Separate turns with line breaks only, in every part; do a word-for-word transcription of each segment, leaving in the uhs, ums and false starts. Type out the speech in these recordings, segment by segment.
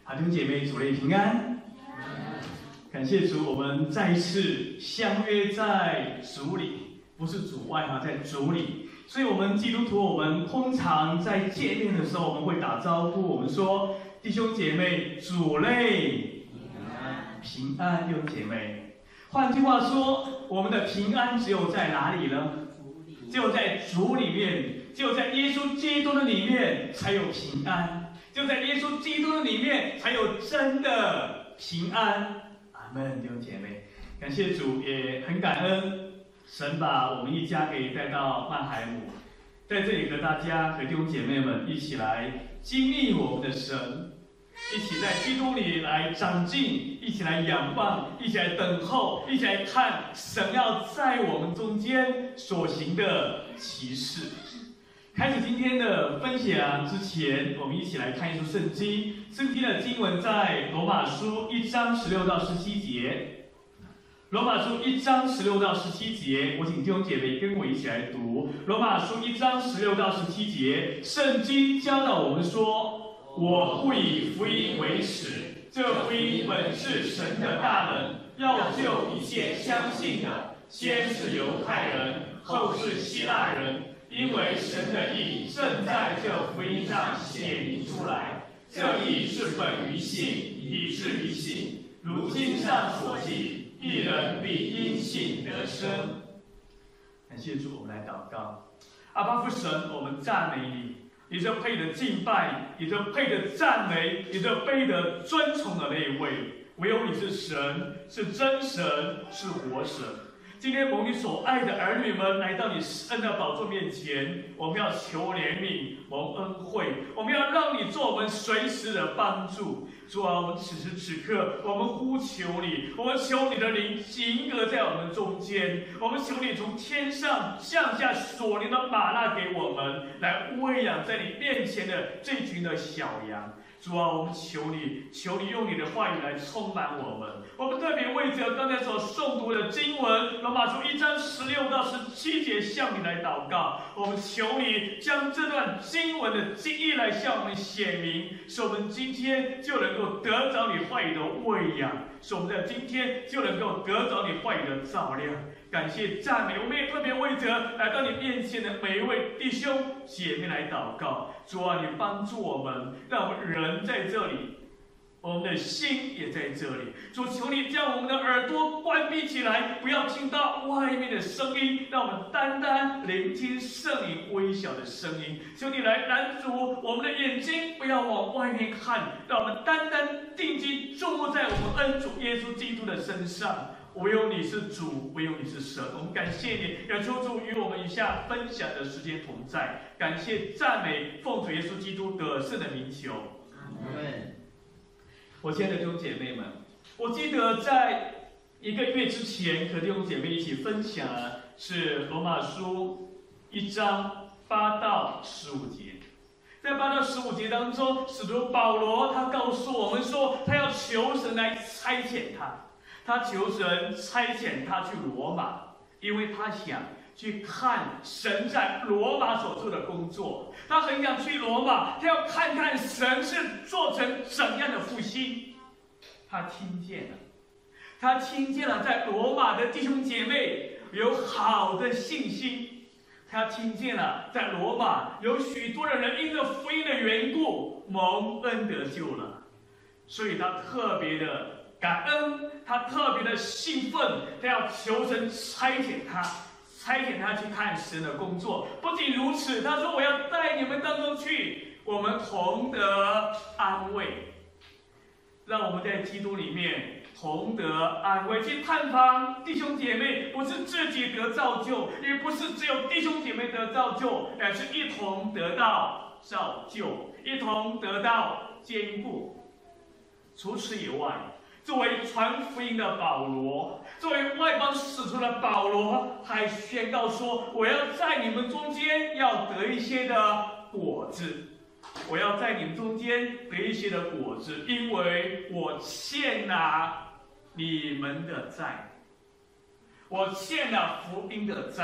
弟兄姐妹，主内平安。感谢主，我们再一次相约在主里，不是主外哈，在主里。所以，我们基督徒，我们通常在见面的时候，我们会打招呼，我们说：“弟兄姐妹，主内平安。”弟兄姐妹，换句话说，我们的平安只有在哪里呢？只有在主里面，只有在耶稣基督的里面才有平安。就在耶稣基督的里面，才有真的平安。阿门，弟兄姐妹，感谢主，也很感恩神把我们一家给带到曼海姆，在这里和大家和弟兄姐妹们一起来经历我们的神，一起在基督里来长进，一起来仰望，一起来等候，一起来看神要在我们中间所行的奇事。开始今天的分享之前，我们一起来看一处圣经。圣经的经文在罗马书一章十六到十七节。罗马书一章十六到十七节，我请弟兄姐妹跟我一起来读。罗马书一章十六到十七节，圣经教导我们说：“我不以福音为耻，这福音本是神的大能，要救一切相信的，先是犹太人，后是希腊人。因为神的义正在这福音上显明出来，这义是本于信，以至于信。如经上所记，义人必因信得生。”感谢主，我们来祷告。阿爸父神，我们赞美你，你这配得敬拜，你这配得赞美，你这配得尊崇的那一位。唯有你是神，是真神，是活神。今天蒙你所爱的儿女们来到你施恩的宝座面前，我们要求怜悯，蒙恩惠，我们要让你做我们随时的帮助。主啊，我们此时此刻，我们呼求你，我们求你的灵行格在我们中间，我们求你从天上降下所灵的玛纳给我们，来喂养在你面前的这群的小羊。主啊，我们求你，求你用你的话语来充满我们。我们特别为着刚才所诵读的经文，罗马书一章十六到十七节向你来祷告。我们求你将这段经文的经义来向我们显明，使我们今天就能够得着你话语的喂养，使我们在今天就能够得着你话语的照亮。感谢赞美，我们也特别为着来到你面前的每一位弟兄姐妹来祷告。主啊，你帮助我们，让我们人在这里，我们的心也在这里。主，求你将我们的耳朵关闭起来，不要听到外面的声音，让我们单单聆听圣灵微小的声音。求你来拦阻我们的眼睛，不要往外面看，让我们单单定睛注目在我们恩主耶稣基督的身上。唯有你是主，唯有你是神。我们感谢你，愿求主与我们以下分享的时间同在。感谢赞美，奉主耶稣基督得胜的名求。阿门。我亲爱的弟兄姐妹们，我记得在一个月之前和弟兄姐妹一起分享的是罗马书一章八到十五节。在八到十五节当中，使徒保罗他告诉我们说，他要求神来差遣他。他求神差遣他去罗马，因为他想去看神在罗马所做的工作。他很想去罗马，他要看看神是做成怎样的复兴。他听见了，他听见了在罗马的弟兄姐妹有好的信心。他听见了在罗马有许多的人因着福音的缘故蒙恩得救了，所以他特别的感恩，他特别的兴奋，他要求神差遣他，差遣他去看神的工作。不仅如此，他说：“我要带你们当中去，我们同得安慰。”让我们在基督里面同得安慰，去探访弟兄姐妹，不是自己得造就，也不是只有弟兄姐妹得造就，而是一同得到造就，一同得到坚固。除此以外，作为传福音的保罗，作为外邦使徒的保罗，还宣告说：“我要在你们中间要得一些的果子，我要在你们中间得一些的果子，因为我欠了你们的债，我欠了福音的债。”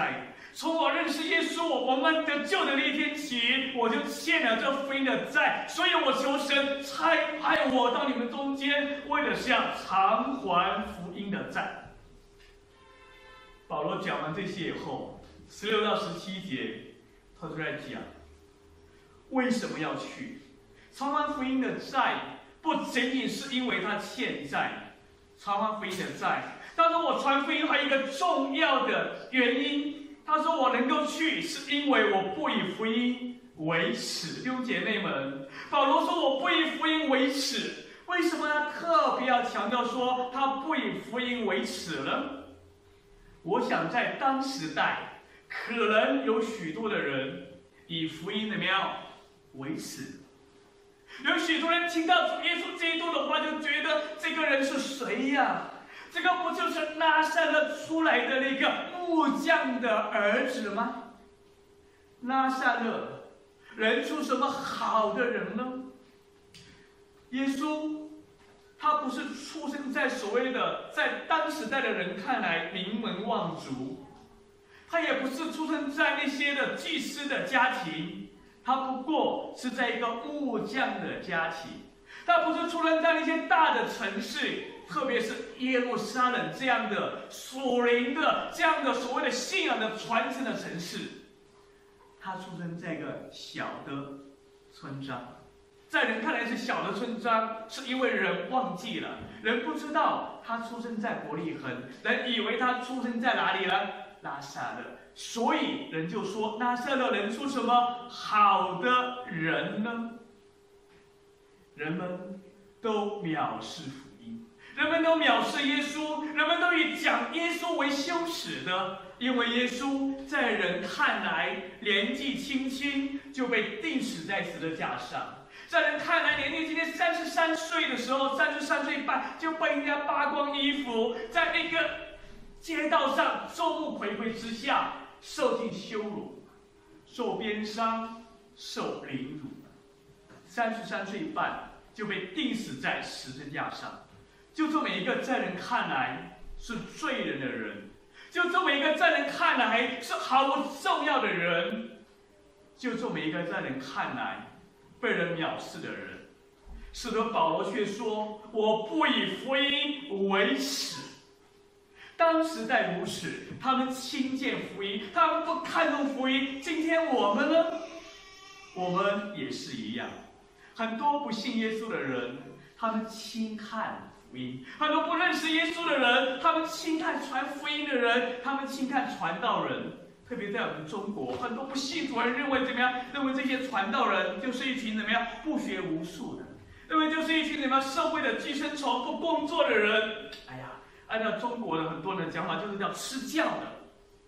从我认识耶稣，我们得救的那一天起，我就欠了这福音的债，所以我求神差派我到你们中间，为的是要偿还福音的债。保罗讲完这些以后，十六到十七节，他就在讲为什么要去偿还福音的债，不仅仅是因为他欠债，偿还福音的债。他说我传福音还有一个重要的原因，他说我能够去，是因为我不以福音为耻。弟兄姐妹们，保罗说我不以福音为耻，为什么他特别要强调说他不以福音为耻呢？我想在当时代，可能有许多的人以福音怎么样为耻。有许多人听到主耶稣基督的话，就觉得这个人是谁呀？这个不就是拿撒勒出来的那个木匠的儿子吗？拿撒勒人出什么好的人呢？耶稣他不是出生在所谓的在当时代的人看来名门望族，他也不是出生在那些的祭司的家庭，他不过是在一个木匠的家庭。他不是出生在那些大的城市，特别是耶路撒冷这样的属灵的这样的所谓的信仰的传承的城市，他出生在一个小的村庄。在人看来是小的村庄，是因为人忘记了，人不知道他出生在伯利恒，人以为他出生在哪里呢？拿撒勒。所以人就说拿撒勒人出什么好的人呢？人们都藐视福音，人们都藐视耶稣，人们都以讲耶稣为羞耻的，因为耶稣在人看来年纪轻轻就被钉死在十字架上。在人看来，年纪今天三十三岁的时候，三十三岁半就被人家扒光衣服，在那个街道上众目睽睽之下受尽羞辱，受鞭伤，受凌辱。三十三岁半就被钉死在十字架上，就这么一个在人看来是罪人的人，就这么一个在人看来是毫无重要的人，就这么一个在人看来被人藐视的人，使得保罗却说我不以福音为耻。当时代如此，他们轻贱福音，他们不看重福音。今天我们呢，我们也是一样，很多不信耶稣的人，他们轻看福音；很多不认识耶稣的人，他们轻看传福音的人，他们轻看传道人。特别在我们中国，很多不信主人认为怎么样？认为这些传道人就是一群怎么样不学无术的，认为就是一群怎么样社会的寄生虫，不工作的人。哎呀，按照中国的很多人的讲法，就是叫吃教的，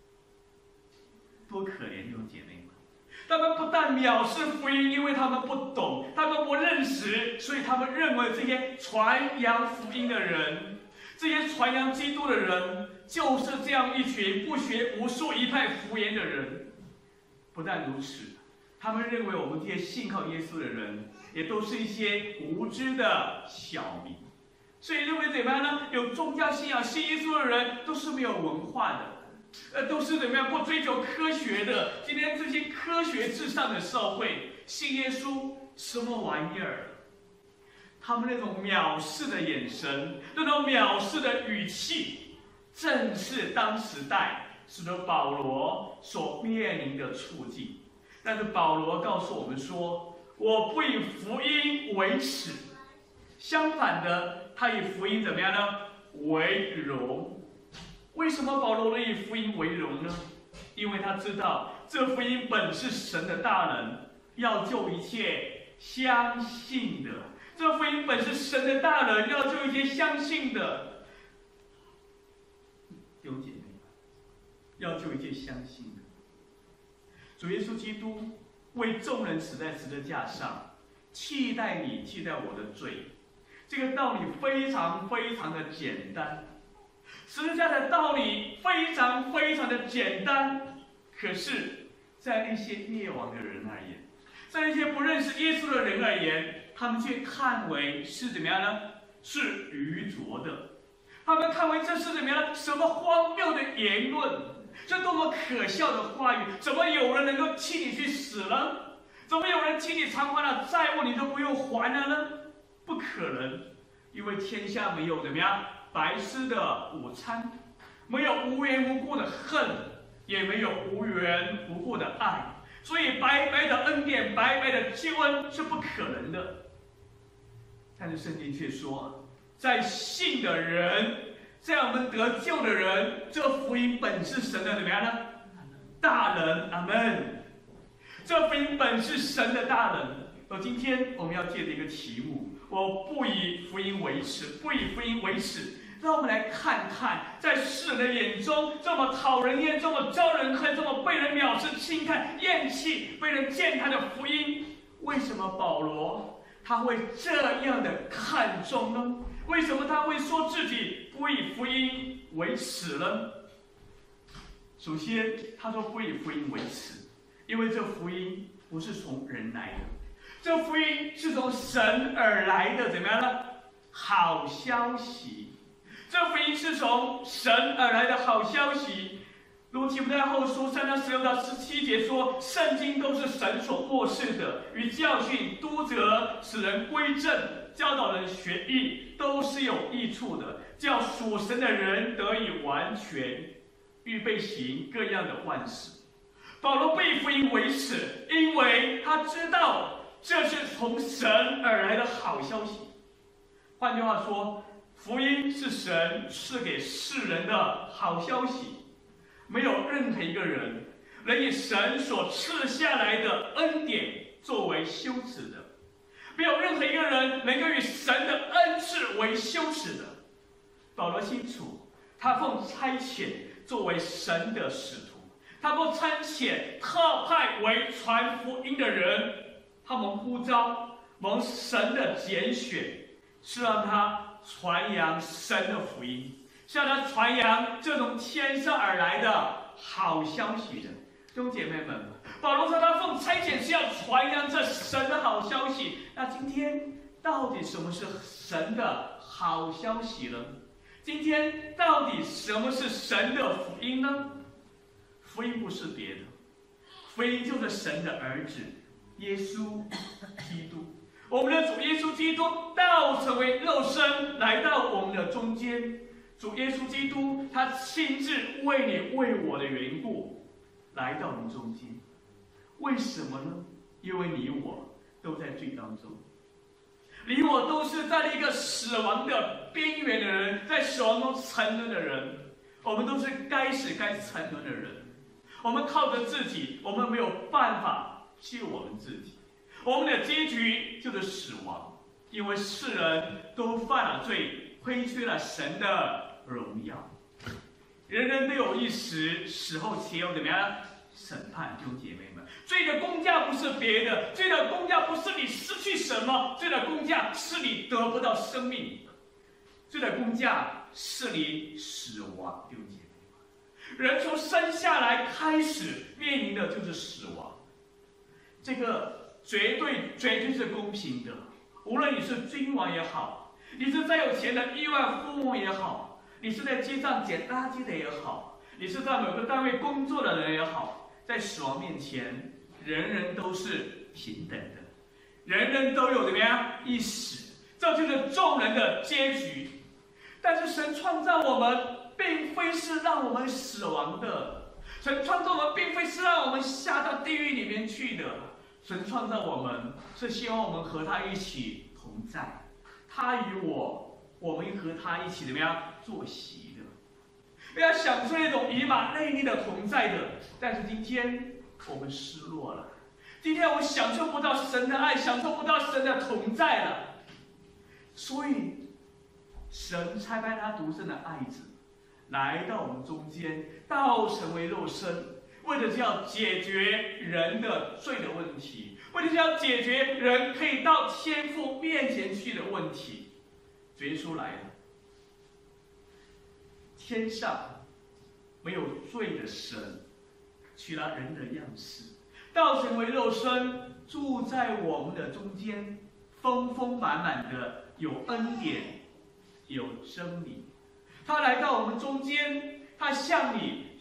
多可怜这种姐妹们！他们不但藐视福音，因为他们不懂，他们不认识，所以他们认为这些传扬福音的人，这些传扬基督的人，就是这样一群不学无术、一派胡言的人。不但如此，他们认为我们这些信靠耶稣的人，也都是一些无知的小民。所以认为怎么样呢？有宗教信仰、信耶稣的人，都是没有文化的。呃，都是怎么样不追求科学的？今天这些科学至上的社会，信耶稣什么玩意儿？他们那种藐视的眼神，那种藐视的语气，正是当时代使得保罗所面临的处境。但是保罗告诉我们说：“我不以福音为耻，相反的，他以福音怎么样呢？为荣。”为什么保罗能以福音为荣呢？因为他知道这福音本是神的大能，要救一切相信的。这福音本是神的大能，要救一些相信的。弟兄姐妹，要救一切相信的。主耶稣基督为众人死在十字架上，替代你，替代我的罪。这个道理非常非常的简单。十字架的道理非常非常的简单，可是，在那些灭亡的人而言，在那些不认识耶稣的人而言，他们却看为是怎么样呢？是愚拙的。他们看为这是怎么样呢？什么荒谬的言论？ 这多么可笑的话语！怎么有人能够替你去死呢？怎么有人替你偿还了债务，你都不用还了呢？不可能，因为天下没有怎么样白吃的午餐，没有无缘无故的恨，也没有无缘无故的爱，所以白白的恩典、白白的救恩是不可能的。但是圣经却说，在信的人，在我们得救的人，这福音本是神的怎么样呢？大能，阿门。这福音本是神的大能。而今天我们要借的一个题目，我不以福音为耻，不以福音为耻。让我们来看看，在世人的眼中，这么讨人厌、这么招人恨、这么被人藐视、轻看、厌弃、被人践踏的福音，为什么保罗他会这样的看重呢？为什么他会说自己不以福音为耻呢？首先，他说不以福音为耻，因为这福音不是从人来的，这福音是从神而来的，怎么样呢？好消息。这福音是从神而来的好消息。如提摩太后书三章十六到十七节说，圣经都是神所默示的，与教训、督责、使人归正、教导人学义，都是有益处的，叫属神的人得以完全，预备行各样的万事。保罗不以福音为耻，因为他知道这是从神而来的好消息。换句话说，福音是神赐给世人的好消息。没有任何一个人能以神所赐下来的恩典作为羞耻的，没有任何一个人能够以神的恩赐为羞耻的。保罗清楚，他奉差遣作为神的使徒，他奉差遣特派为传福音的人，他蒙呼召，蒙神的拣选，是让他传扬神的福音，是让他传扬这种天上而来的好消息的。弟兄姐妹们，保罗说他奉差遣是要传扬这神的好消息。那今天到底什么是神的好消息呢？今天到底什么是神的福音呢？福音不是别的，福音就是神的儿子耶稣基督。我们的主耶稣基督道成为肉身来到我们的中间。主耶稣基督他亲自为你为我的缘故来到我们中间。为什么呢？因为你我都在罪当中，你我都是在一个死亡的边缘的人，在死亡中沉沦的人。我们都是该死该沉沦的人。我们靠着自己，我们没有办法救我们自己。我们的结局就是死亡，因为世人都犯了罪，亏缺了神的荣耀。人人都有一死，死后且有怎么样审判。弟兄姐妹们，罪的工价不是别的，罪的工价不是你失去什么，罪的工价是你得不到生命，罪的工价是你死亡。弟兄姐妹们，人从生下来开始面临的就是死亡，这个绝对绝对是公平的。无论你是君王也好，你是再有钱的亿万富翁也好，你是在街上捡垃圾的也好，你是在某个单位工作的人也好，在死亡面前，人人都是平等的，人人都有怎么样一死，这就是众人的结局。但是神创造我们，并非是让我们死亡的，神创造我们，并非是让我们下到地狱里面去的。神创造我们，是希望我们和他一起同在，他与我，我们和他一起怎么样坐席的，不要享受那种以马内利的同在的。但是今天我们失落了，今天我们享受不到神的爱，享受不到神的同在了，所以神差派他独生的爱子来到我们中间，道成为肉身，为的是要解决人的罪的问题，为的是要解决人可以到天父面前去的问题。耶稣来了，天上没有罪的神取了人的样式，道成为肉身，住在我们的中间，丰丰满满的有恩典，有真理。他来到我们中间，他向你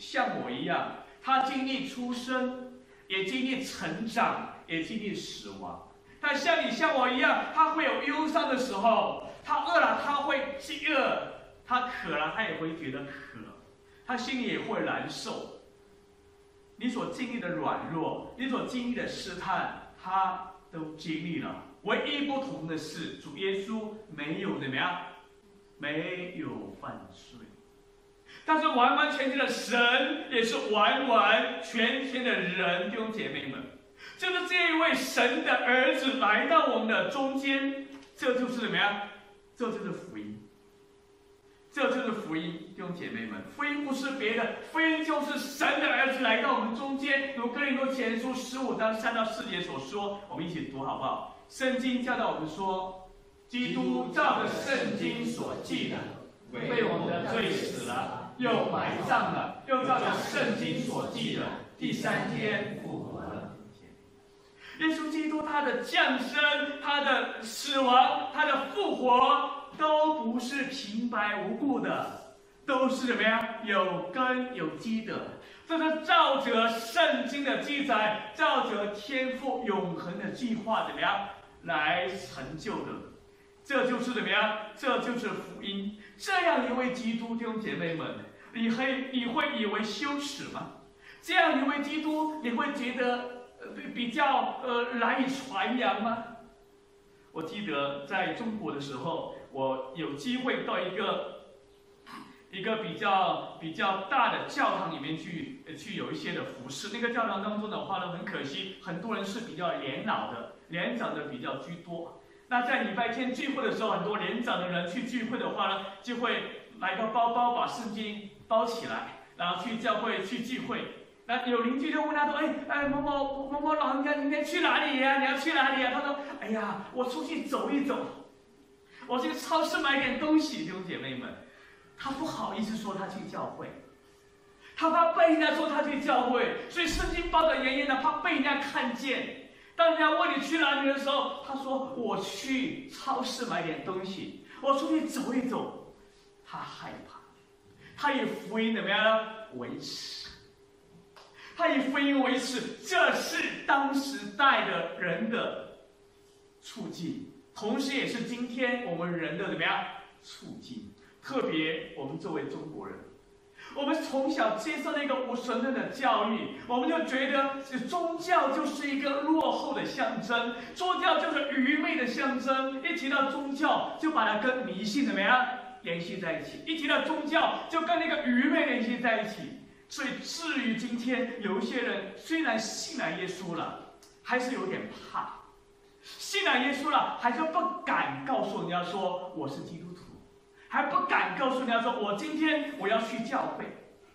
像我一样，他经历出生，也经历成长，也经历死亡。他像你像我一样，他会有忧伤的时候，他饿了他会饥饿，他渴了他也会觉得渴，他心里也会难受。你所经历的软弱，你所经历的试探，他都经历了。唯一不同的是，主耶稣没有怎么样，没有犯罪。但是完完全全的神，也是完完全全的人，弟兄姐妹们，就是这一位神的儿子来到我们的中间，这就是怎么样？这就是福音。这就是福音，弟兄姐妹们，福音不是别的，福音就是神的儿子来到我们中间。如哥林多前书十五章三到四节所说，我们一起读好不好？圣经教导我们说，基督照着圣经所记的，为我们的罪死了，又埋葬了，又照着圣经所记的，第三天复活了。耶稣基督他的降生，他的死亡，他的复活，都不是平白无故的，都是怎么样？有根有基的。这是照着圣经的记载，照着天父永恒的计划怎么样来成就的？这就是怎么样？这就是福音。这样一位基督，弟兄姐妹们，你会你会以为羞耻吗？这样一位基督，你会觉得呃比较呃难以传扬吗？我记得在中国的时候，我有机会到一个一个比较比较大的教堂里面去去有一些的服侍。那个教堂当中的话呢，很可惜，很多人是比较年老的，年长的比较居多。那在礼拜天聚会的时候，很多年长的人去聚会的话呢，就会买个包包把圣经包起来，然后去教会去聚会。那有邻居就问他说：“哎哎，某某某某老人家，你今天去哪里呀？你要去哪里呀？”他说：“哎呀，我出去走一走，我去超市买点东西。”弟兄姐妹们，他不好意思说他去教会，他怕被人家说他去教会，所以圣经包得严严的，怕被人家看见。当人家问你去哪里的时候，他说：“我去超市买点东西，我出去走一走。”他害怕，他以福音怎么样呢？维持。他以福音为耻，这是当时代的人的处境，同时也是今天我们人的怎么样处境？特别我们作为中国人，我们从小接受那个无神论的教育，我们就觉得宗教就是一个落后的象征，宗教就是愚昧的象征。一提到宗教，就把它跟迷信怎么样联系在一起；一提到宗教，就跟那个愚昧联系在一起。所以至于今天有一些人虽然信了耶稣了，还是有点怕，信了耶稣了，还是不敢告诉人家说我是基督徒，还不敢告诉人家说我今天我要去教会。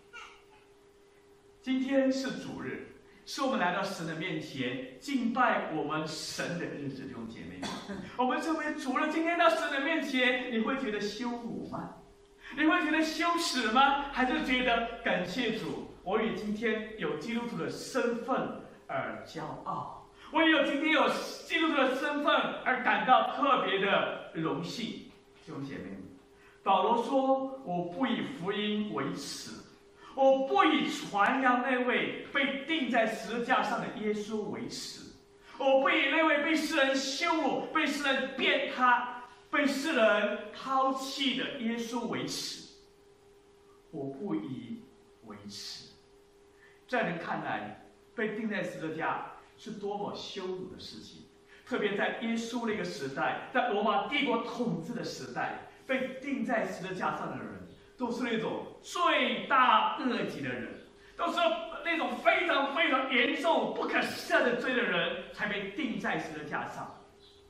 今天是主日，是我们来到神的面前敬拜我们神的日子，弟兄姐妹们，我们作为主日今天到神的面前，你会觉得羞辱吗？你会觉得羞耻吗？还是觉得感谢主，我与今天有基督徒的身份而骄傲，我也有今天有基督徒的身份而感到特别的荣幸。弟兄姐妹们，保罗说：“我不以福音为耻，我不以传扬那位被钉在十字架上的耶稣为耻，我不以那位被世人羞辱、被世人践踏、被世人抛弃的耶稣为耻，我不以为耻。”在人看来，被钉在十字架是多么羞辱的事情，特别在耶稣那个时代，在罗马帝国统治的时代，被钉在十字架上的人，都是那种罪大恶极的人，都是那种非常非常严重、不可赦的罪的人，才被钉在十字架上。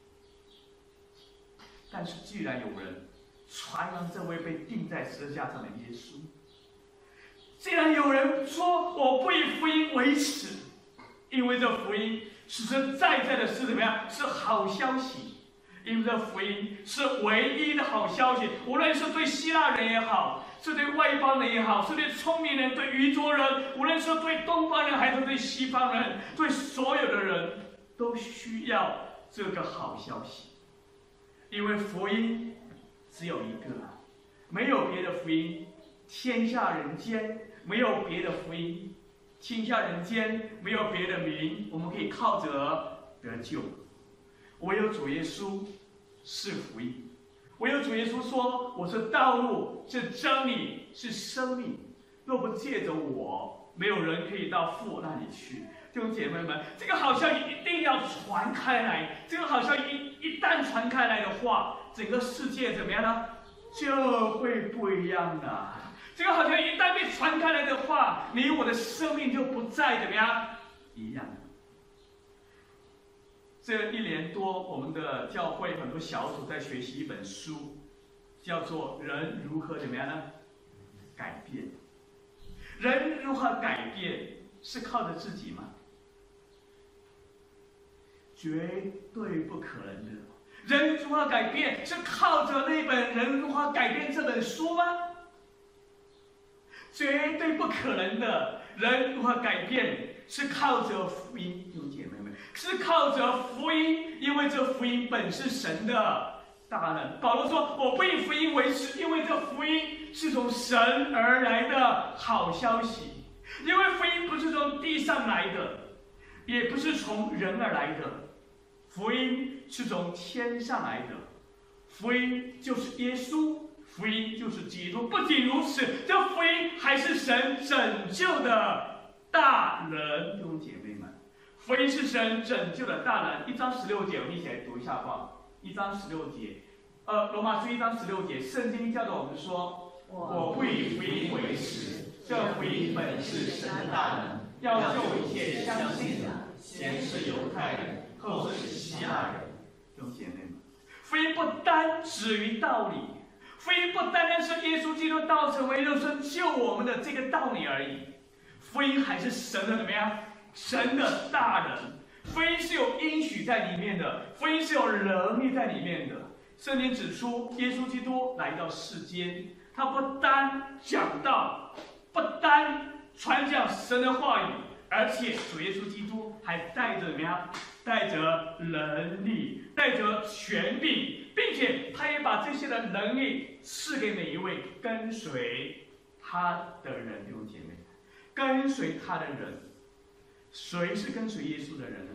但是，既然有人传扬这位被钉在十字架上的耶稣，既然有人说我不以福音为耻，因为这福音实实在在的是怎么样？是好消息，因为这福音是唯一的好消息。无论是对希腊人也好，是对外邦人也好，是对聪明人、对愚拙人，无论是对东方人还是对西方人，对所有的人都需要这个好消息。因为福音只有一个，没有别的福音，天下人间没有别的福音，天下人间没有别的名，我们可以靠着得救。唯有主耶稣是福音，唯有主耶稣说：“我是道路，是真理，是生命。若不借着我，没有人可以到父那里去。”弟兄姐妹们，这个好像一定要传开来，这个好像一一旦传开来的话，整个世界怎么样呢？就会不一样的。这个好像一旦被传开来的话，你我的生命就不再怎么样一样。这一年多，我们的教会很多小组在学习一本书，叫做《人如何怎么样呢？改变》。人如何改变，是靠着自己吗？绝对不可能的。人如何改变，是靠着那本《人如何改变》这本书吗？绝对不可能的。人如何改变，是靠着福音，弟兄姐妹们，是靠着福音，因为这福音本是神的大能。保罗说：“我不以福音为耻，因为这福音是从神而来的好消息。因为福音不是从地上来的，也不是从人而来的。”福音是从天上来的，福音就是耶稣，福音就是基督。不仅如此，这福音还是神拯救的大能，弟兄姐妹们，福音是神拯救的大能。一章十六节，我们一起来读一下吧。一章十六节，呃，罗马书一章十六节，圣经教导我们说：“我不以福音为耻，这福音本是神的大能，要救一切相信的，先是犹太人，后是希腊人。”弟兄姐妹们，福音不单止于道理，福音不单单是耶稣基督道成为肉身救我们的这个道理而已，福音还是神的怎么样？神的大能。福音是有应许在里面的，福音是有能力在里面的。圣经指出，耶稣基督来到世间，他不单讲道，不单传讲神的话语，而且主耶稣基督还带着怎么样？带着能力，带着权柄，并且他也把这些的能力赐给每一位跟随他的人。弟兄姐妹，跟随他的人，谁是跟随耶稣的人呢？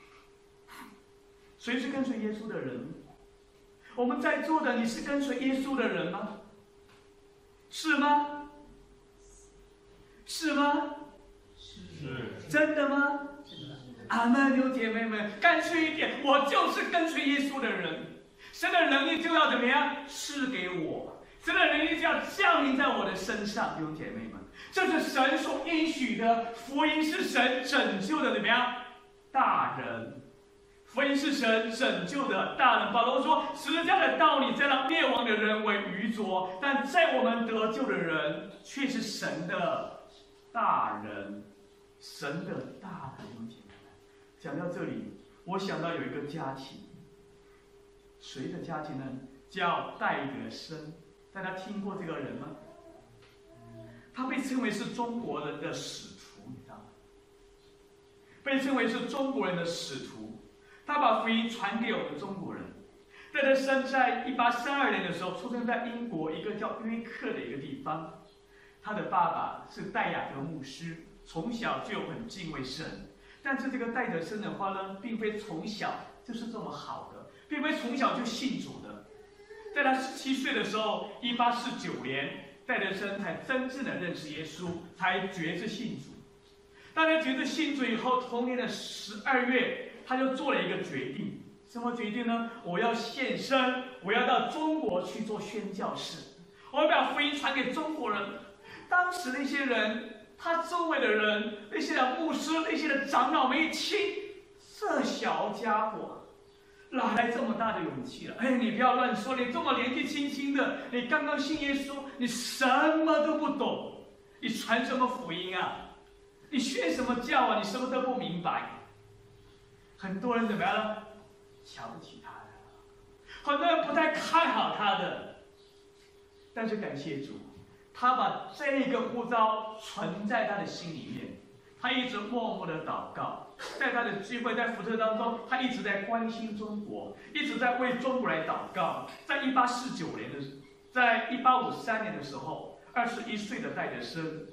谁是跟随耶稣的人？我们在座的，你是跟随耶稣的人吗？是吗？是吗？是。真的吗？阿们，弟兄姐妹们，干脆一点，我就是跟随耶稣的人。神的能力就要怎么样赐给我？神的能力就要降临在我的身上，弟兄姐妹们，这是神所应许的福音，是神拯救的怎么样大人？福音是神拯救的大人。保罗说，十字架的道理在让灭亡的人为愚拙，但在我们得救的人却是神的大人，神的大人。弟兄姐妹们，讲到这里，我想到有一个家庭，谁的家庭呢？叫戴德生，大家听过这个人吗？他被称为是中国人的使徒，你知道吗？被称为是中国人的使徒，他把福音传给我们中国人。戴德生在一八三二年的时候，出生在英国一个叫约克的一个地方。他的爸爸是戴亚德牧师，从小就很敬畏神。但是这个戴德生的话呢，并非从小就是这么好的，并非从小就信主的。在他十七岁的时候，一八四九年，戴德生才真正的认识耶稣，才决志信主。当他决志信主以后，同年的十二月，他就做了一个决定。什么决定呢？我要献身，我要到中国去做宣教士，我要把福音传给中国人。当时那些人，他周围的人，那些的牧师，那些的长老们一听，这小家伙哪来这么大的勇气了？哎，你不要乱说，你这么年纪轻轻的，你刚刚信耶稣，你什么都不懂，你传什么福音啊？你宣什么教啊？你什么都不明白。很多人怎么样呢？瞧不起他的，很多人不太看好他的。但是感谢主，他把这个呼召存在他的心里面，他一直默默的祷告，在他的聚会，在福特当中，他一直在关心中国，一直在为中国来祷告。在一八四九年的，在一八五三年的时候，二十一岁的戴德生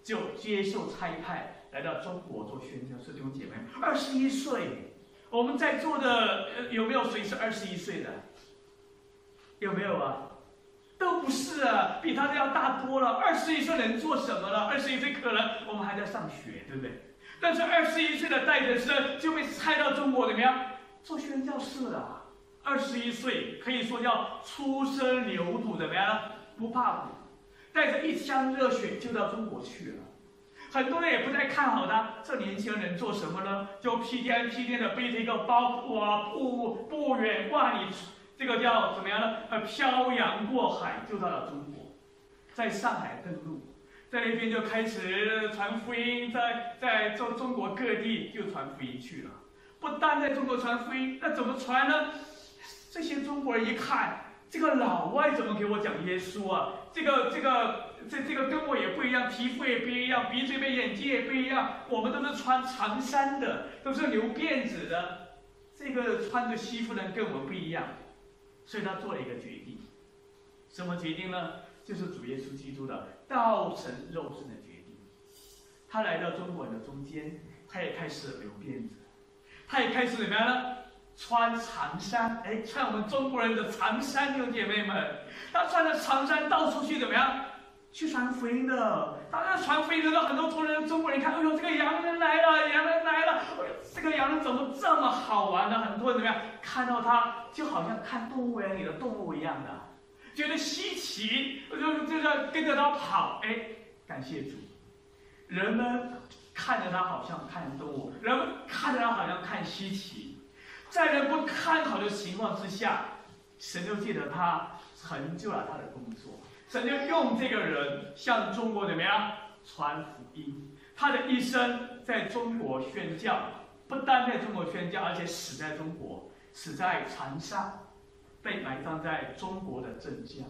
就接受差派来到中国做宣教。弟兄姐妹，二十一岁，我们在座的有没有谁是二十一岁的？有没有啊？都不是啊，比他的要大多了。二十一岁能做什么了？二十一岁可能我们还在上学，对不对？但是二十一岁的戴德生就被派到中国怎么样做宣教士了？二十一岁可以说叫初生牛犊，怎么样？不怕苦，带着一腔热血就到中国去了。很多人也不太看好他，这年轻人能做什么呢？就屁颠屁颠的背着一个包袱啊，不不远万里。这个叫怎么样呢？呃，漂洋过海就到了中国，在上海登陆，在那边就开始传福音，在在中中国各地就传福音去了。不单在中国传福音，那怎么传呢？这些中国人一看，这个老外怎么给我讲耶稣啊？这个这个这这个跟我也不一样，皮肤也不一样，鼻子也眼睛也不一样。我们都是穿长衫的，都是留辫子的，这个穿着西服的人跟我们不一样。所以他做了一个决定，什么决定呢？就是主耶稣基督的道成肉身的决定。他来到中国人的中间，他也开始留辫子，他也开始怎么样呢？穿长衫，哎，穿我们中国人的长衫，弟兄姐妹们，他穿着长衫到处去怎么样？去传福音的。当然传福音的时候，很多中国人中国人看，哎呦，这个洋人来了，洋人来了，哎呦，这个洋人怎么这么好玩呢？很多人怎么样？看到他就好像看动物园里的动物一样的，觉得稀奇，就就要跟着他跑。哎，感谢主，人们看着他好像看动物，人们看着他好像看稀奇。在人不看好的情况之下，神就借着他成就了他的工作。神就用这个人向中国怎么样传福音？他的一生在中国宣教，不单在中国宣教，而且死在中国，死在长沙，被埋葬在中国的镇江。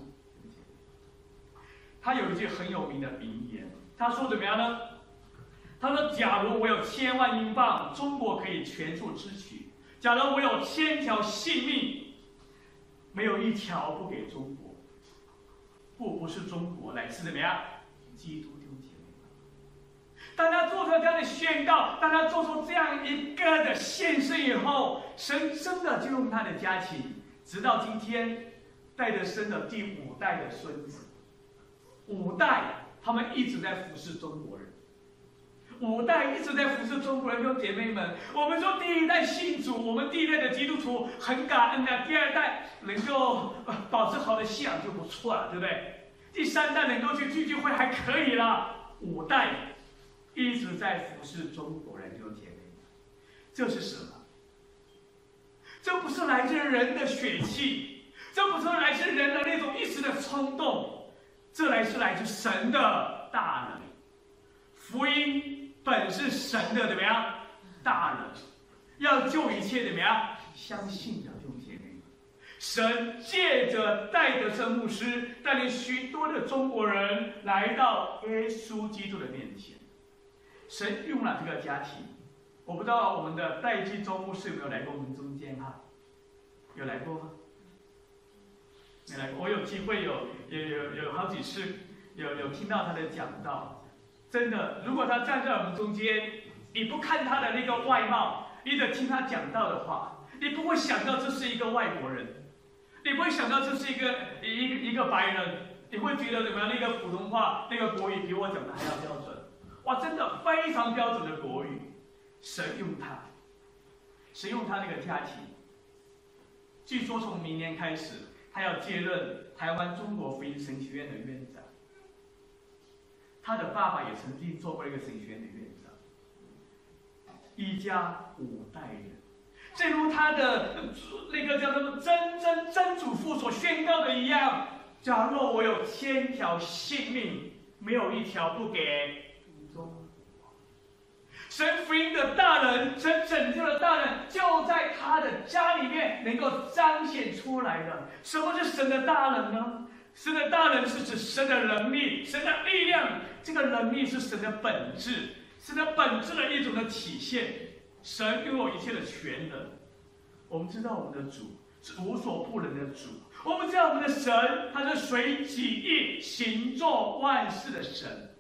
他有一句很有名的名言，他说怎么样呢？他说：“假如我有千万英镑，中国可以全数支取；假如我有千条性命，没有一条不给中国。不，不是中国，乃是怎么样？基督弟兄姐妹。当他做出这样的宣告，当他做出这样一个的献身以后，神真的就用他的家庭，直到今天带着生的第五代的孙子，五代他们一直在服侍中国人。”五代一直在服侍中国人，弟兄姐妹们，我们说第一代信主，我们第一代的基督徒很感恩的，第二代能够保持好的信仰就不错了，对不对？第三代能够去聚聚会还可以了，五代一直在服侍中国人，弟兄姐妹们，这是什么？这不是来自人的血气，这不是来自人的那种一时的冲动，这来是来自神的大能。福音本是神的怎么样大能，要救一切怎么样相信的弟兄姐妹们。神借着戴德生牧师带领许多的中国人来到耶稣基督的面前。神用了这个家庭，我不知道我们的戴基忠牧师有没有来过我们中间哈？有来过吗？没来过。我有机会有有有有好几次有有听到他的讲道。真的，如果他站在我们中间，你不看他的那个外貌，你只听他讲道的话，你不会想到这是一个外国人，你不会想到这是一个一个一个白人，你会觉得怎么样？那个普通话、那个国语比我讲的还要标准。哇，真的非常标准的国语。神用他，神用他那个家庭。据说从明年开始，他要接任台湾中国福音神学院的院长。他的爸爸也曾经做过一个神学院的院长，一家五代人，正如他的那个叫做曾曾曾祖父所宣告的一样：假若我有千条性命，没有一条不给中国。神福音的大能，神拯救的大能，就在他的家里面能够彰显出来的。什么是神的大能呢？神的大能是指神的能力，神的力量。这个能力是神的本质，神的本质的一种的体现。神拥有一切的全能。我们知道我们的主是无所不能的主，我们知道我们的神他是随己意行作万事的神。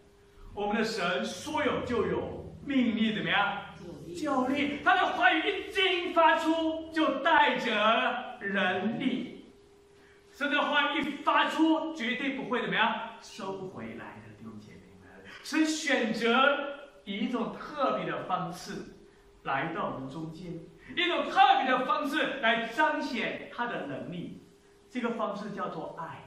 我们的神说有就有，命立怎么样？就立。他的话语一经发出，就带着人力。神的话语一发出，绝对不会怎么样收回来的，弟兄姐妹们。神选择以一种特别的方式来到我们中间，一种特别的方式来彰显他的能力。这个方式叫做爱。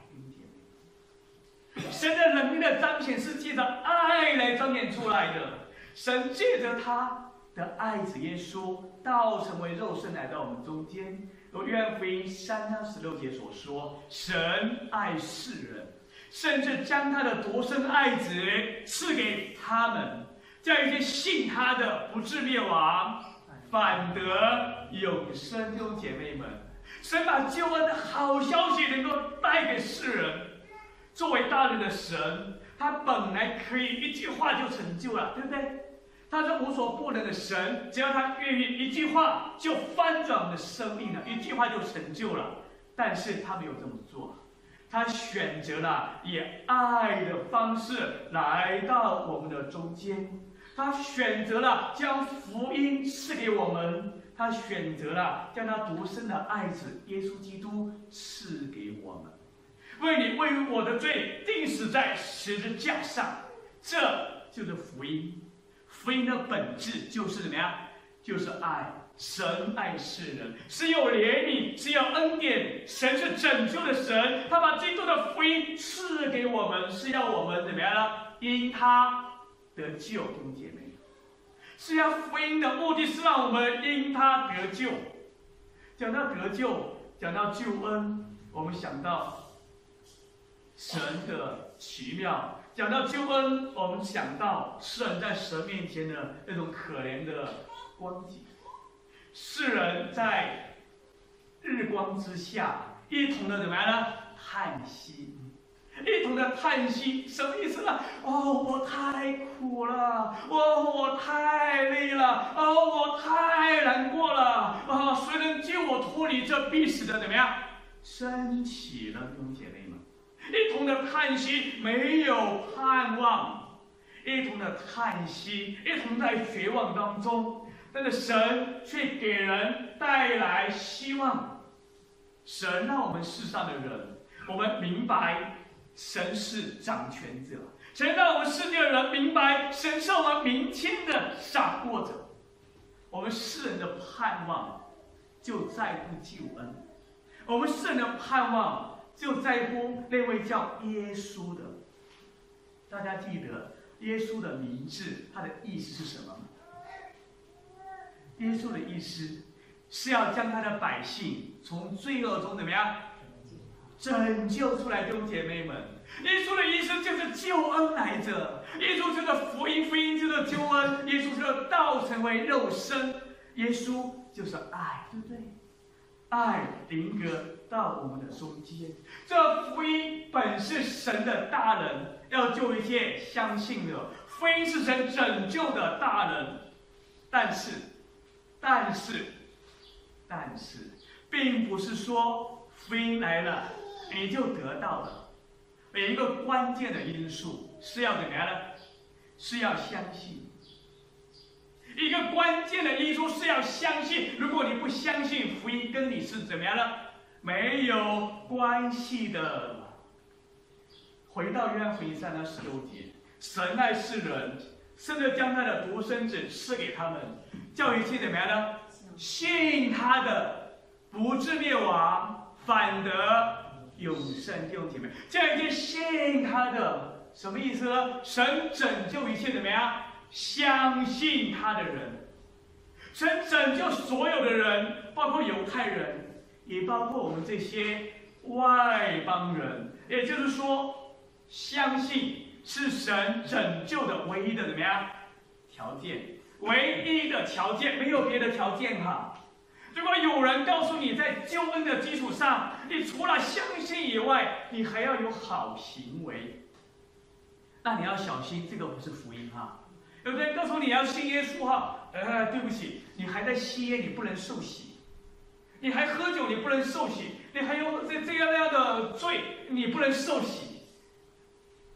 神的能力的彰显是借着爱来彰显出来的。神借着他的爱子耶稣，道成为肉身来到我们中间。如约翰福音三章十六节所说，神爱世人，甚至将他的独生爱子赐给他们，叫一些信他的不至灭亡，反得永生。弟兄姐妹们，神把救恩的好消息能够带给世人。作为大人的神，他本来可以一句话就成就了，对不对？他是无所不能的神，只要他愿意，一句话就翻转我们的生命了，一句话就成就了。但是他没有这么做，他选择了以爱的方式来到我们的中间，他选择了将福音赐给我们，他选择了将他独生的爱子耶稣基督赐给我们。为你为我的罪钉死在十字架上，这就是福音。福音的本质就是怎么样？就是爱。神爱世人，是有怜悯，是有恩典。神是拯救的神，他把基督的福音赐给我们，是要我们怎么样呢？因他得救，弟兄姐妹，是要福音的目的是让我们因他得救。讲到得救，讲到救恩，我们想到神的奇妙。讲到救恩，我们想到世人在神面前的那种可怜的光景。世人在日光之下，一同的怎么样呢？叹息，一同的叹息，什么意思呢？哦，我太苦了，哦，我太累了，哦，我太难过了，哦，谁能救我脱离这必死的怎么样身体呢？弟兄姐妹们，一同的叹息，没有盼望，一同的叹息，一同在绝望当中，但是神却给人带来希望。神让我们世上的人，我们明白神是掌权者，神让我们世界的人明白神是我们明天的掌握者。我们世人的盼望就在乎救恩，我们世人的盼望就在乎那位叫耶稣的。大家记得耶稣的名字，它的意思是什么吗？耶稣的意思是要将他的百姓从罪恶中怎么样拯救出来。弟兄姐妹们，耶稣的意思就是救恩来着，耶稣就是福音，福音就是救恩，耶稣就是道成为肉身，耶稣就是爱，对不对？爱临格到我们的中间，这福音本是神的大能，要救一切相信的。福音是神拯救的大能，但是，但是，但是，并不是说福音来了你就得到了。有一个关键的因素是要怎么样呢？是要相信。一个关键的因素是要相信。如果你不相信福音，跟你是怎么样呢？没有关系的。回到约翰福音三章十六节，神爱世人，甚至将他的独生子赐给他们，叫一切怎么样呢？信他的不至灭亡，反得永生。弟兄姐妹，叫一切信他的，什么意思呢？神拯救一切怎么样？相信他的人，神拯救所有的人，包括犹太人，也包括我们这些外邦人。也就是说，相信是神拯救的唯一的怎么样条件？唯一的条件，没有别的条件哈。如果有人告诉你，在救恩的基础上，你除了相信以外，你还要有好行为，那你要小心，这个不是福音哈。有的人告诉你要信耶稣哈，呃，对不起，你还在吸烟，你不能受洗；你还喝酒，你不能受洗；你还有这这样那样的罪，你不能受洗。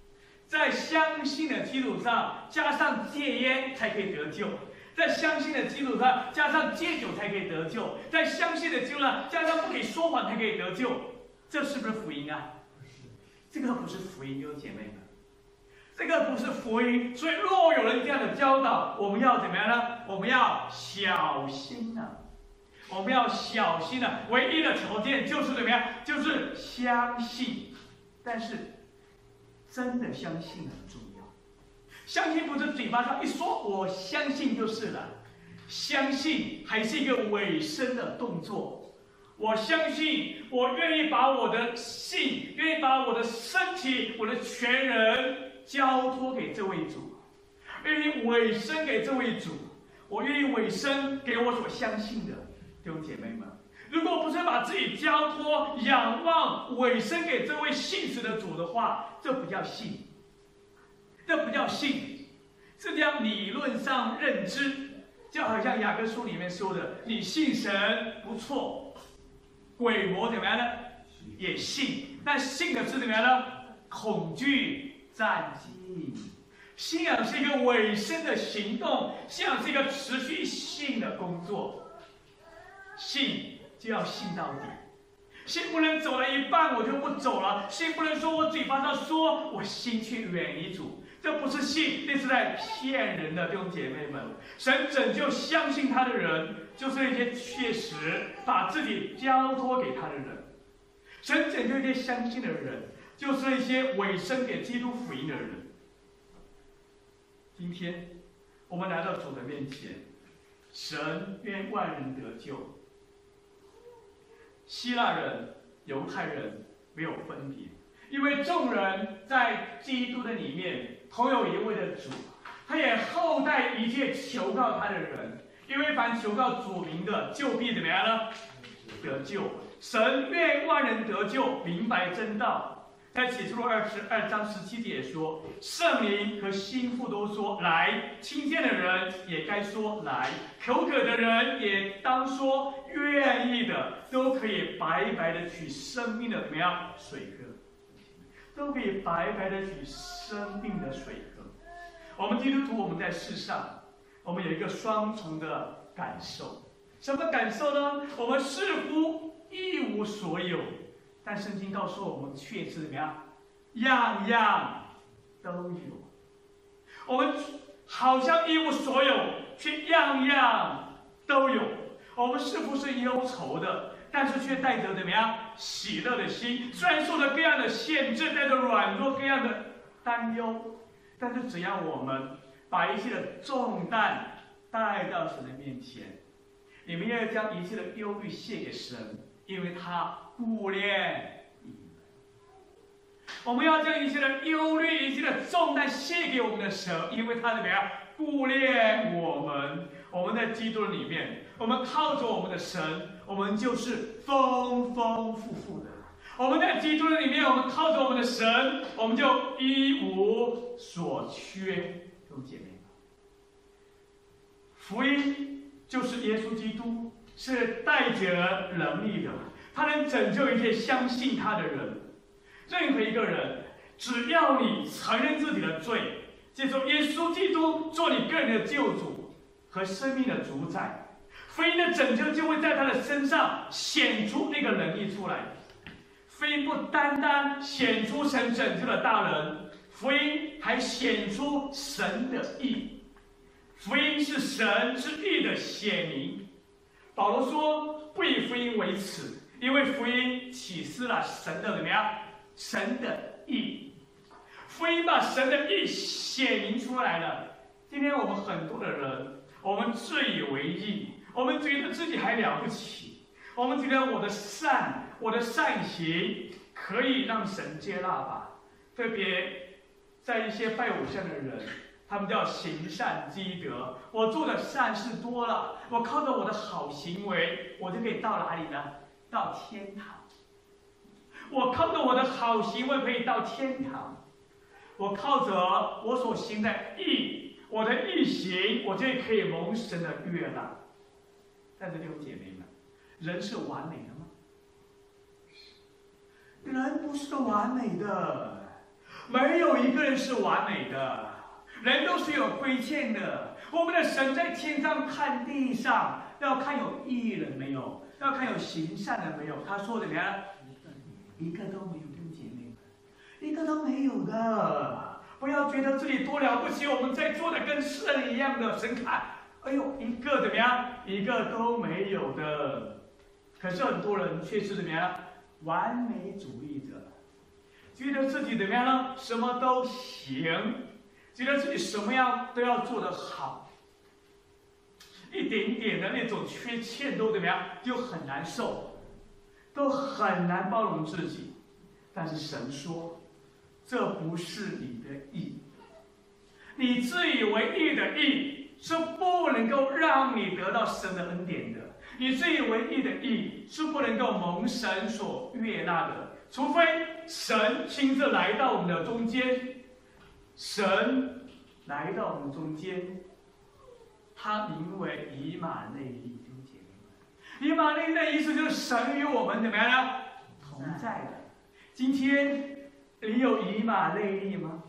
在相信的基础上加上戒烟才可以得救，在相信的基础上加上戒酒才可以得救，在相信的基础上加上不可以说谎才可以得救，这是不是福音啊？这个不是福音，弟兄姐妹们，这个不是福音。所以若有人这样的教导，我们要怎么样呢？我们要小心啊！我们要小心啊！唯一的条件就是怎么样？就是相信。但是真的相信很重要，相信不是嘴巴上一说我相信就是了，相信还是一个委身的动作。我相信，我愿意把我的信，愿意把我的身体、我的全人交托给这位主，愿意委身给这位主，我愿意委身给我所相信的弟兄姐妹们。如果不是把自己交托、仰望、委身给这位信实的主的话，这不叫信，这不叫信，这叫理论上认知。就好像雅各书里面说的，你信神不错。鬼魔怎么样呢？也信，但信的是怎么样呢？恐惧战兢。信仰是一个委身的行动，信仰是一个持续性的工作。信就要信到底，信不能走了一半我就不走了，信不能说我嘴巴上说，我心却远离主。这不是信，那是在骗人的弟兄姐妹们。神拯救相信他的人，就是那些确实把自己交托给他的人。神拯救一些相信的人，就是那些委身给基督福音的人。今天我们来到主的面前，神愿万人得救。希腊人、犹太人没有分别，因为众人在基督的里面同有一位的主，他也厚待一切求告他的人，因为凡求告主名的，就必怎么样呢？得救。神愿万人得救，明白真道。在启示录二十二章十七节说，圣灵和心腹都说来，听见的人也该说来，口渴的人也当说愿意的，都可以白白的取生命的怎么样水喝，都可以白白的取生命的水喝。我们基督徒，我们在世上，我们有一个双重的感受，什么感受呢？我们似乎一无所有，但圣经告诉我们，却是怎么样？样样都有。我们好像一无所有，却样样都有。我们似乎是忧愁的，但是却带着怎么样喜乐的心。虽然受着各样的限制，带着软弱各样的担忧，但是只要我们把一切的重担带到神的面前，你们要将一切的忧虑卸给神，因为他顾念你们。我们要将一切的忧虑、一切的重担卸给我们的神，因为他怎么样顾念我们。我们在基督里面，我们靠着我们的神，我们就是丰丰富富的。我们在基督里面，我们靠着我们的神，我们就一无所缺。弟兄姐妹们，福音就是耶稣基督是带着能力的，他能拯救一切相信他的人。任何一个人，只要你承认自己的罪，接受耶稣基督做你个人的救主和生命的主宰，福音的拯救就会在他的身上显出那个能力出来。福音不单单显出神拯救的大能，福音还显出神的义。福音是神之义的显明。保罗说：“不以福音为耻，因为福音启示了神的怎么样？神的义。福音把神的义显明出来了。今天我们很多的人，我们自以为义，我们觉得自己还了不起，我们觉得我的善，我的善行可以让神接纳吧。特别在一些拜偶像的人，他们叫行善积德。我做的善事多了，我靠着我的好行为，我就可以到哪里呢？到天堂。我靠着我的好行为可以到天堂。我靠着我所行的义，我的义行，我就可以蒙神的悦纳。但是弟兄姐妹们，人是完美的吗？人不是完美的。 没有一个人是完美的，人都是有亏欠的。我们的神在天上看地上，要看有义人没有，要看有行善的没有。他说怎么样？一个都没有，弟兄姐妹们，一个都没有的。不要觉得自己多了不起，我们在做的跟神一样的，神看，哎呦，一个怎么样？一个都没有的。可是很多人却是怎么样？完美主义者，觉得自己怎么样呢？什么都行，觉得自己什么样都要做得好，一点点的那种缺陷都怎么样？就很难受，都很难包容自己。但是神说，这不是你的义，你自以为义的义是不能够让你得到神的恩典的。你自以为义的义是不能够蒙神所悦纳的，除非神亲自来到我们的中间。神来到我们中间，他名为以马内利，弟兄姐妹们，以马内利的意思就是神与我们怎么样呢？同在的。今天你有以马内利吗？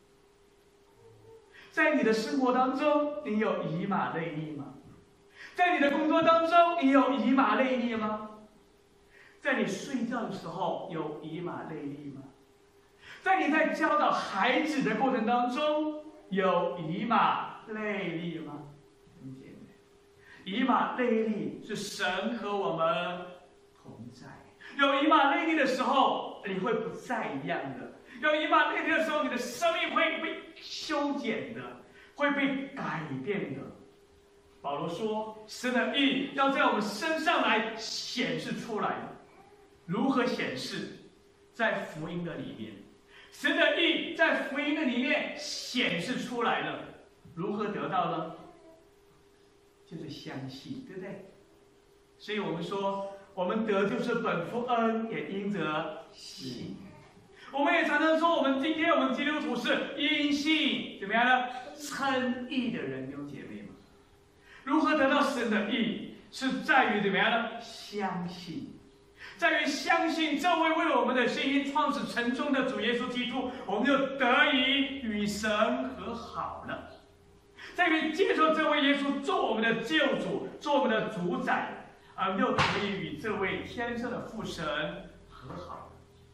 在你的生活当中，你有以马内利吗？在你的工作当中，你有以马内利吗？在你睡觉的时候，有以马内利吗？在你在教导孩子的过程当中，有以马内利吗？以马内利是神和我们同在。有以马内利的时候，你会不再一样的；有以马内利的时候，你的生命会被修剪的，会被改变的。保罗说，神的义要在我们身上来显示出来。如何显示？在福音的里面，神的义在福音的里面显示出来了。如何得到呢？就是相信，对不对？所以我们说，我们得就是本乎恩，也因着信。我们也常常说，我们今天我们基督徒是因信怎么样呢？称义的人，弟兄姐妹们。如何得到神的义？是在于怎么样呢？相信，在于相信这位为我们的信心创始成终的主耶稣基督，我们就得以与神和好了。在于接受这位耶稣做我们的救主，做我们的主宰，而又可以与这位天上的父神和好。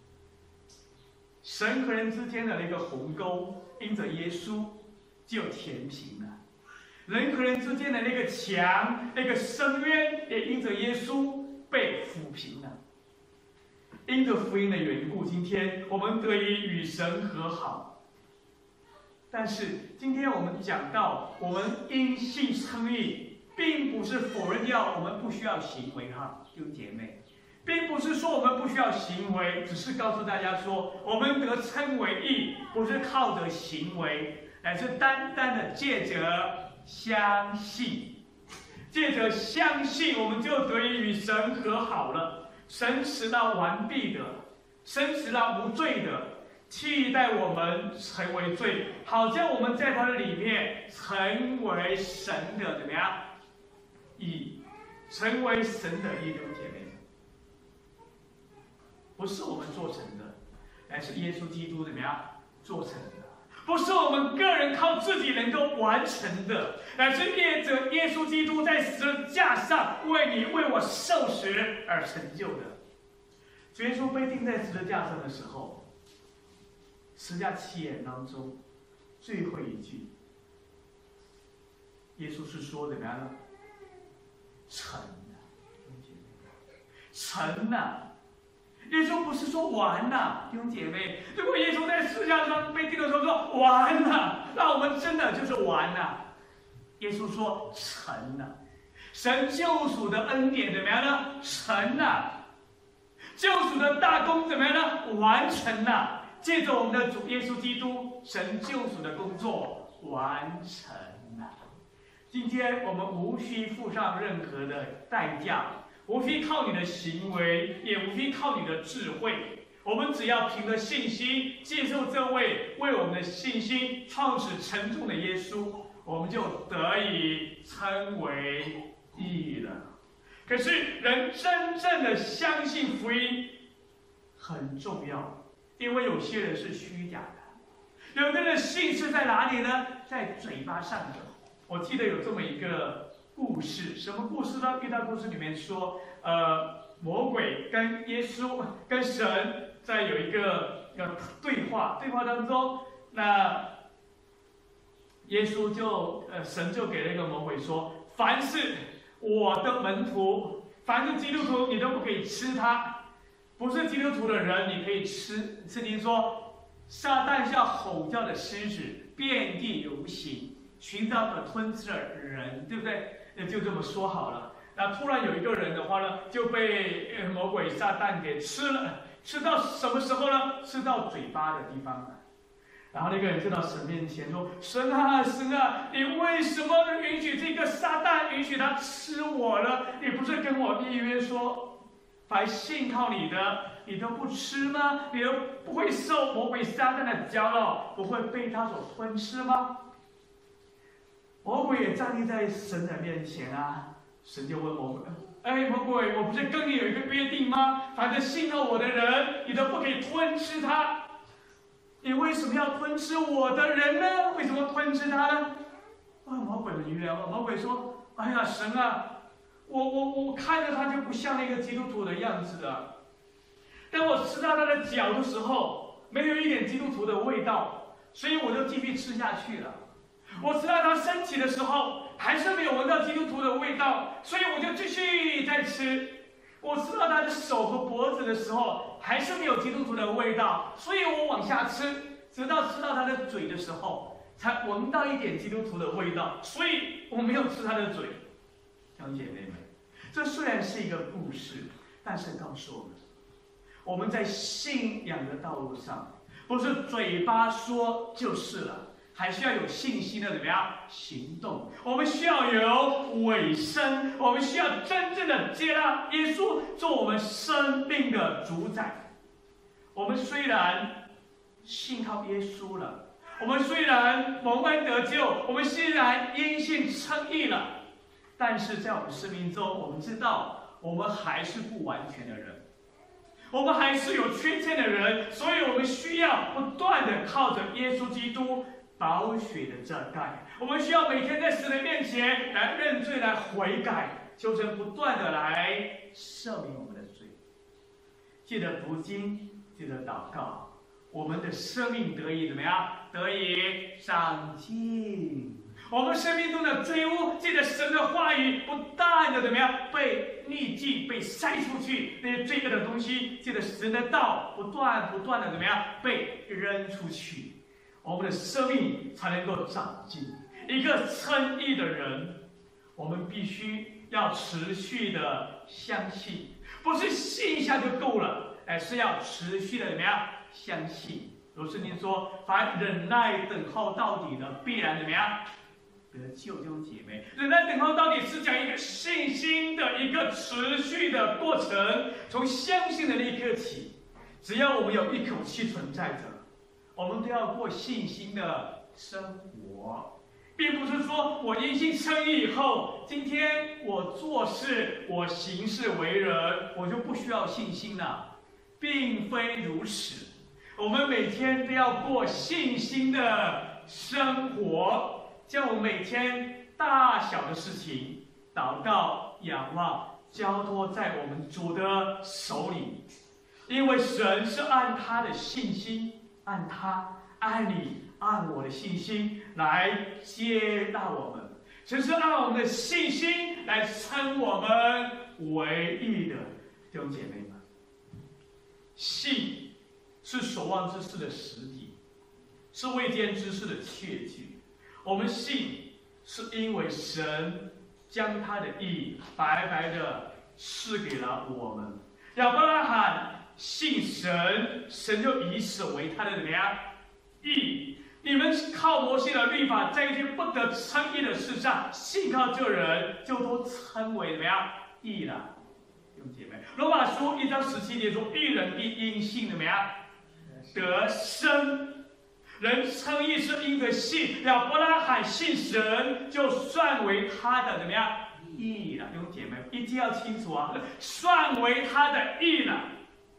神和人之间的那个鸿沟，因着耶稣就填平了。人和人之间的那个墙，那个深渊，也因着耶稣被抚平了。因着福音的缘故，今天我们得以与神和好。但是今天我们讲到，我们因信称义，并不是否认掉我们不需要行为哈，弟兄姐妹，并不是说我们不需要行为，只是告诉大家说，我们得称为义，不是靠着行为，乃是单单的借着相信，借着相信，我们就得以与神和好了。神使那完毕的，神使那无罪的，替代我们成为罪，好像我们在他的里面成为神的怎么样义，成为神的义，弟兄姐妹，不是我们做成的，乃是耶稣基督怎么样做成的。不是我们个人靠自己能够完成的，乃是借着耶稣基督在十字架上为你为我受死而成就的。耶稣被钉在十字架上的时候，十字架七言当中最后一句，耶稣是说怎么样呢？成了，成了。耶稣不是说完了，弟兄姐妹，如果耶稣在十字架上被钉的时候说完了，那我们真的就是完了。耶稣说成了，神救赎的恩典怎么样呢？成了，救赎的大功怎么样呢？完成了。借着我们的主耶稣基督，神救赎的工作完成了。今天我们无需付上任何的代价，无需靠你的行为，也无需靠你的智慧，我们只要凭着信心接受这位为我们的信心创始成终的耶稣，我们就得以称为义了。可是人真正的相信福音很重要，因为有些人是虚假的， 有的人信是在哪里呢？在嘴巴上的。我记得有这么一个故事，什么故事呢？遇到故事里面说，呃，魔鬼跟耶稣、跟神在有一个呃对话，对话当中，那耶稣就呃神就给那个魔鬼说，凡是我的门徒，凡是基督徒，你都不可以吃它。不是基督徒的人，你可以吃。圣经说，撒旦像吼叫的狮子，遍地游行，寻找可吞吃的人，对不对？那就这么说好了。那突然有一个人的话呢，就被魔鬼撒旦给吃了，吃到什么时候呢？吃到嘴巴的地方了。然后那个人就到神面前说：“神啊，神啊，你为什么允许这个撒旦允许他吃我了？你不是跟我立约说，凡信靠你的，你都不吃吗？你都不会受魔鬼撒旦的骄傲，不会被他所吞吃吗？”魔鬼也站立在神的面前啊，神就问魔鬼：“哎，魔鬼，我不是跟你有一个约定吗？凡是信靠我的人，你都不可以吞吃他。你为什么要吞吃我的人呢？为什么吞吃他呢？”啊，魔鬼很冤枉。魔鬼说：“哎呀，神啊，我我我看着他就不像那个基督徒的样子的。当我吃到他的脚的时候，没有一点基督徒的味道，所以我就继续吃下去了。我吃到他身体的时候，还是没有闻到基督徒的味道，所以我就继续再吃。我吃到他的手和脖子的时候，还是没有基督徒的味道，所以我往下吃，直到吃到他的嘴的时候，才闻到一点基督徒的味道，所以我没有吃他的嘴。”弟兄姐妹们，这虽然是一个故事，但是告诉我们，我们在信仰的道路上，不是嘴巴说就是了，还需要有信心的怎么样行动？我们需要有委身，我们需要真正的接纳耶稣做我们生命的主宰。我们虽然信靠耶稣了，我们虽然蒙恩得救，我们虽然因信称义了，但是在我们生命中，我们知道我们还是不完全的人，我们还是有缺陷的人，所以我们需要不断的靠着耶稣基督宝血的遮盖，我们需要每天在神的面前来认罪、来悔改，求神不断的来赦免我们的罪。记得读经，记得祷告，我们的生命得以怎么样？得以长进。我们生命中的罪污，借着神的话语，不断的怎么样被逆境、被筛出去，那些罪恶的东西，借着神的道，不断不断的怎么样被扔出去，我们的生命才能够长进。一个称义的人，我们必须要持续的相信，不是信一下就够了，哎，是要持续的怎么样相信。如圣经说，凡忍耐等候到底的，必然怎么样得救。弟兄姐妹，忍耐等候到底是讲一个信心的一个持续的过程，从相信的那一刻起，只要我们有一口气存在着，我们都要过信心的生活，并不是说我因信称义以后，今天我做事我行事为人，我就不需要信心了，并非如此。我们每天都要过信心的生活，将我们每天大小的事情祷告、仰望、交托在我们主的手里，因为神是按他的信心，按他、按你、按我的信心来接纳我们，神是按我们的信心来称我们为义的。弟兄姐妹们，信是所望之事的实底，是未见之事的确据。我们信是因为神将他的义白白的赐给了我们。亚伯拉罕信神，神就以此为他的怎么样义。你们靠摩西的律法，在一件不得称义的事上，信靠这人就都称为怎么样义了。弟兄姐妹，罗马书一章十七节说：“义人必因信怎么样得生。”人称义是因着信，亚伯拉罕信神，就算为他的怎么样义了。弟兄姐妹，一定要清楚啊，算为他的义了。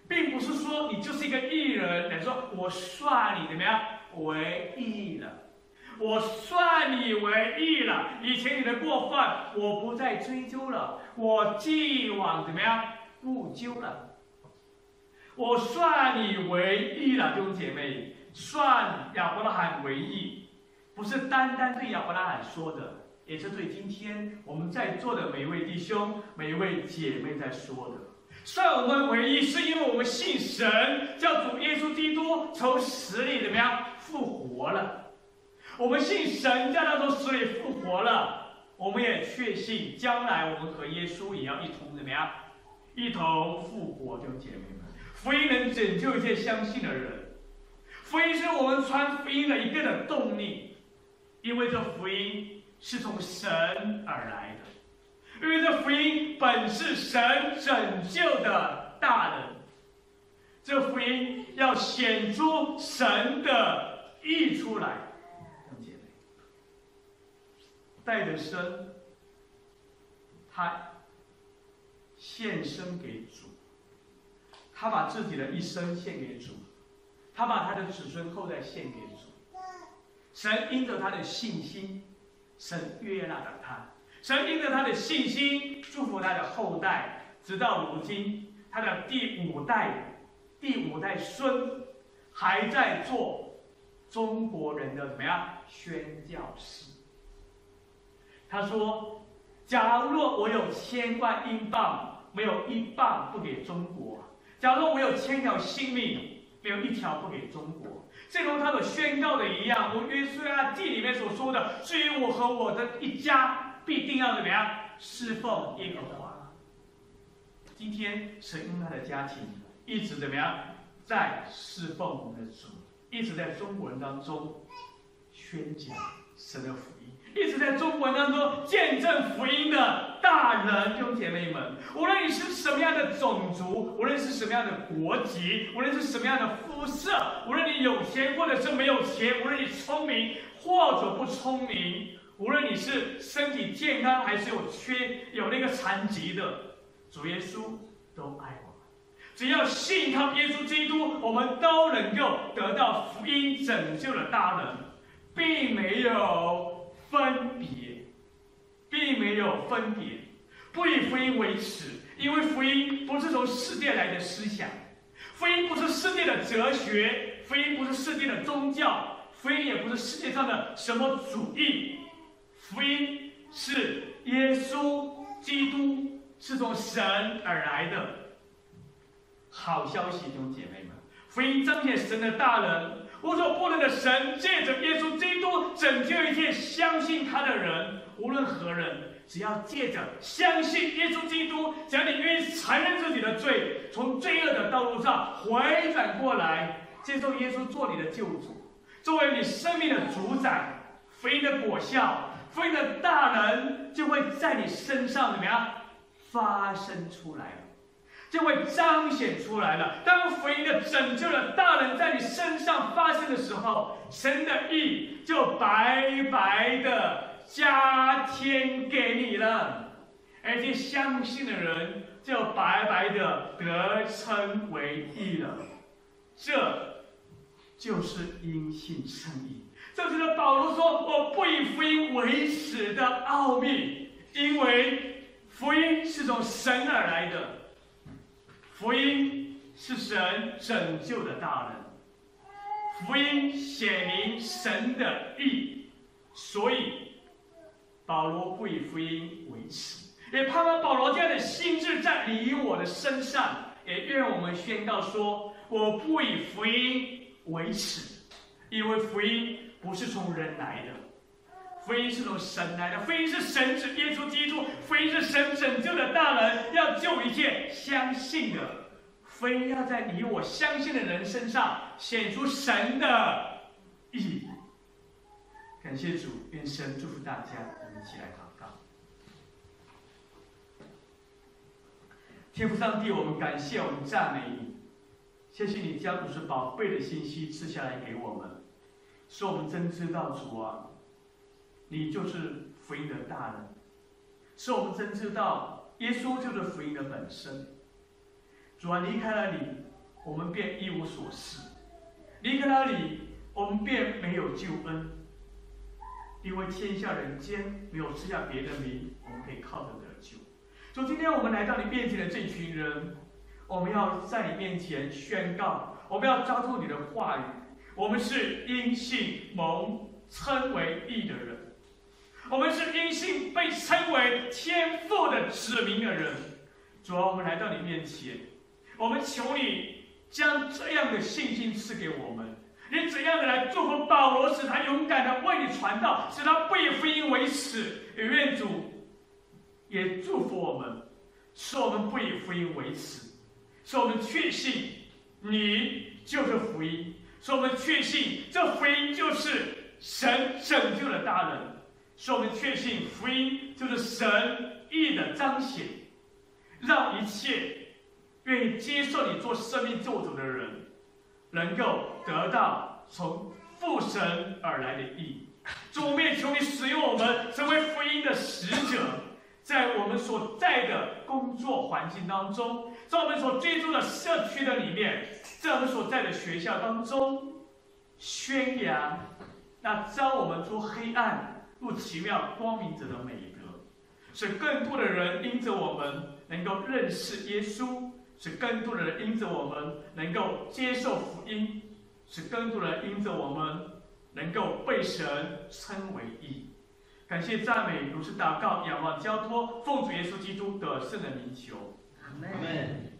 并不是说你就是一个义人，来说我算你怎么样为义了，我算你为义了，以前你的过犯我不再追究了，我既往怎么样不究了，我算你为义了。弟兄姐妹，算亚伯拉罕为义，不是单单对亚伯拉罕说的，也是对今天我们在座的每一位弟兄、每一位姐妹在说的。算我们为义，是因为我们信神，叫主耶稣基督从死里怎么样复活了。我们信神，叫他从死里复活了。我们也确信，将来我们和耶稣也要一同怎么样，一同复活。弟兄姐妹们，福音能拯救一切相信的人，福音是我们传福音的一个的动力，因为这福音是从神而来的。因为这福音本是神拯救的大能，这福音要显出神的义出来。弟兄姐妹，带着生，他献身给主，他把自己的一生献给主，他把他的子孙后代献给主。神因着他的信心，神悦纳了他。神因着他的信心，祝福他的后代，直到如今，他的第五代、第五代孙还在做中国人的怎么样宣教士。他说：“假若我有千万英镑，没有一磅不给中国；假如我有千条性命，没有一条不给中国。”正如他所宣告的一样，如约书亚记里面所说的：“至于我和我的一家，必定要怎么样侍奉耶和华。”今天神用他的家庭一直怎么样在侍奉我们的主，一直在中国人当中宣讲神的福音，一直在中国人当中见证福音的大人。弟兄姐妹们，无论你是什么样的种族，无论是什么样的国籍，无论是什么样的肤色，无论你有钱或者是没有钱，无论你聪明或者不聪明，无论你是身体健康还是有缺有那个残疾的，主耶稣都爱我们。只要信靠耶稣基督，我们都能够得到福音拯救的大能，并没有分别，并没有分别，不以福音为耻，因为福音不是从世界来的思想，福音不是世界的哲学，福音不是世界的宗教，福音也不是世界上的什么主义。福音是耶稣基督，是从神而来的好消息。弟兄姐妹们，福音彰显神的大能，无所不能的神借着耶稣基督拯救一切相信他的人，无论何人，只要借着相信耶稣基督，只要你愿意承认自己的罪，从罪恶的道路上回转过来，接受耶稣做你的救主，作为你生命的主宰，福音的果效，福音的大能就会在你身上怎么样发生出来了，就会彰显出来了。当福音的拯救的大能在你身上发生的时候，神的义就白白的加添给你了，而且相信的人就白白的得称为义了。这就是因信称义。这就是保罗说：“我不以福音为耻的奥秘，因为福音是从神而来的，福音是神拯救的大能，福音显明神的义，所以保罗不以福音为耻。也盼望保罗这样的心志在你我的身上，也愿我们宣告说：我不以福音为耻，因为福音不是从人来的，福音是从神来的，福音是神指耶稣基督，福音是神拯救的大能，要救一切相信的，福音要在你我相信的人身上显出神的义。感谢主，愿神祝福大家，我们一起来祷告。天父上帝，我们感谢，我们赞美你，谢谢你将主是宝贝的信息赐下来给我们，使我们真知道主啊，你就是福音的大能，使我们真知道耶稣就是福音的本身。主啊，离开了你， 我们便一无所事；离开那里，我们便没有救恩。因为天下人间没有赐下别的名，我们可以靠着得救。所以今天我们来到你面前的这群人，我们要在你面前宣告，我们要抓住你的话语。我们是因信蒙称为义的人，我们是因信被称为天父的子民的人。主啊，我们来到你面前，我们求你将这样的信心赐给我们。你怎样的来祝福保罗，使他勇敢的为你传道，使他不以福音为耻。也愿主也祝福我们，使我们不以福音为耻，使我们确信你就是福音，使我们确信这福音就是神拯救的大能，使我们确信福音就是神义的彰显，让一切愿意接受你做生命救主的人，能够得到从父神而来的义。主，我们也求你使用我们成为福音的使者，在我们所在的工作环境当中，在我们所居住的社区的里面，在我们所在的学校当中，宣扬那招我们出黑暗入奇妙光明者的美德，使更多的人因着我们能够认识耶稣，使更多的人因着我们能够接受福音，使更多的人因着我们能够被神称为义。感谢赞美，如是祷告，仰望交托，奉主耶稣基督得胜的名求，阿们。